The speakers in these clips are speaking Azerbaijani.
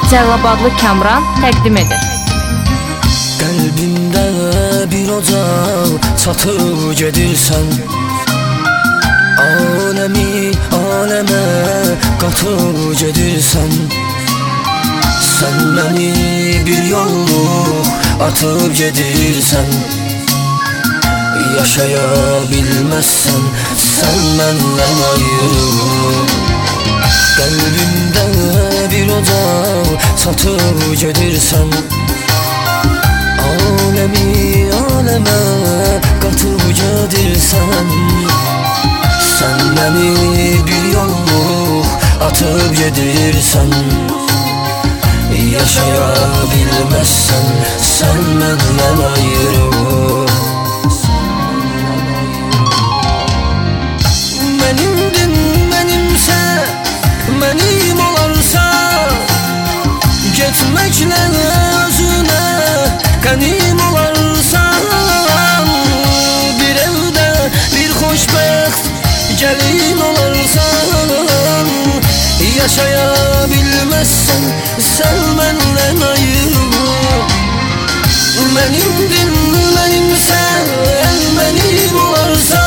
Cəlilabadlı Kamran təqdim edir. Qəlbimdə bir ocaq çatıb gedirsən, aləmi aləmə qatıb gedirsən. Sən məni bir yolluq atıb gedirsən, yaşaya bilməzsən sən məndən ayrı. Qəlbimdə bir ocaq çatıb gedirsən, aləmi aləmə qatıb gedirsən. Sən məni bir yolluq atıb gedirsən, yaşaya bilməzsən sən məndən ayrı. Mənimdin, mənimsə, mənim olarsa, getməklə özünə qənim olarsan. Bir evdə bir xoşbəxt gəlin olarsan, yaşaya bilməzsən sən məndən ayrı. Mənimdin, mənimsə, mənim olarsa,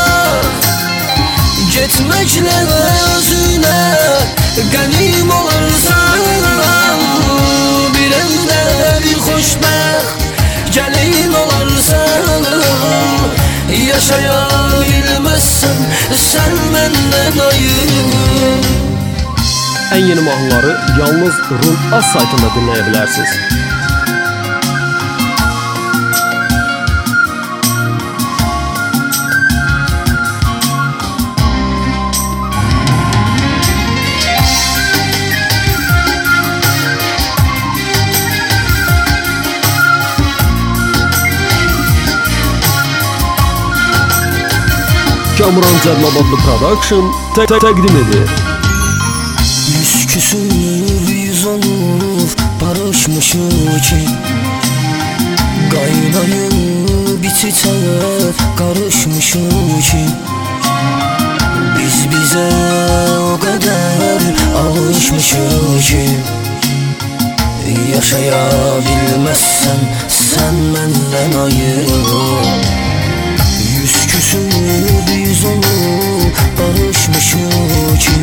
getməklə özünə qənim olarsan. Bir evdə bir xoşbəxt gəlin olarsan, yaşaya bilməzsən sən məndən ayrı. Ən yeni mahnıları yalnız Rum Az saytında dinləyə bilərsiniz. Kamran Cəlilabadlı Production təqdim edir. Yüz küsür yüz olub barışmışıq ki, qaynayıb iç-içə qarışmışıq ki, biz bizə o qədər alışmışıq ki, yaşaya bilməzsən sən məndən ayrı. Yüz küsür yüz olub barışmışıq ki,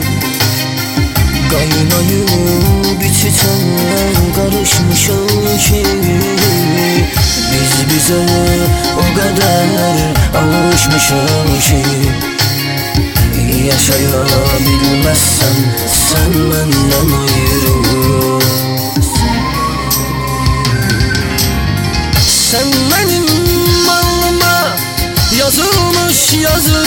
qaynayıb iç-içə qarışmışıq ki, biz bizə o qədər alışmışıq ki, yaşaya bilməzsən sən məndən ayrı. Sən mənim alnıma yazılmış yazı,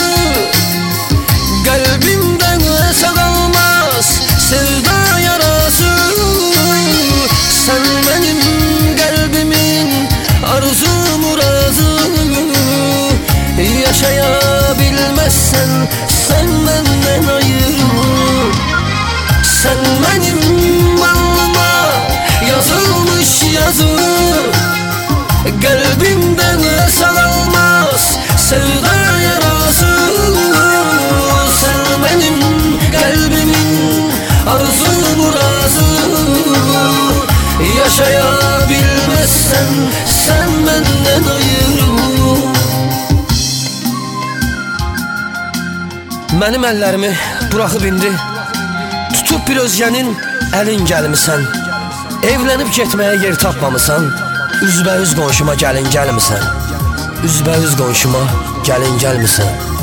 qəlbimdən sağalmaz sevda yarası. Sən mənim qəlbimin arzu murazı, yaşaya bilməzsən sən məndən ayrı. Sən mənim alnıma yazılmış yazı, qəlbimdən sağalmaz sevda yarası. Sən mənim qəlbimin arzu murazı, yaşaya bilməzsən sən məndən ayrı. Mənim əllərimi buraxıb indi tutub bir özgənin əlin gəlmisən. Evlənib getməyə yer tapmamısan, üzbəüz qonşuma gəlin gəlmisən. Üzbəüz qonşuma gəlin gəlmisən.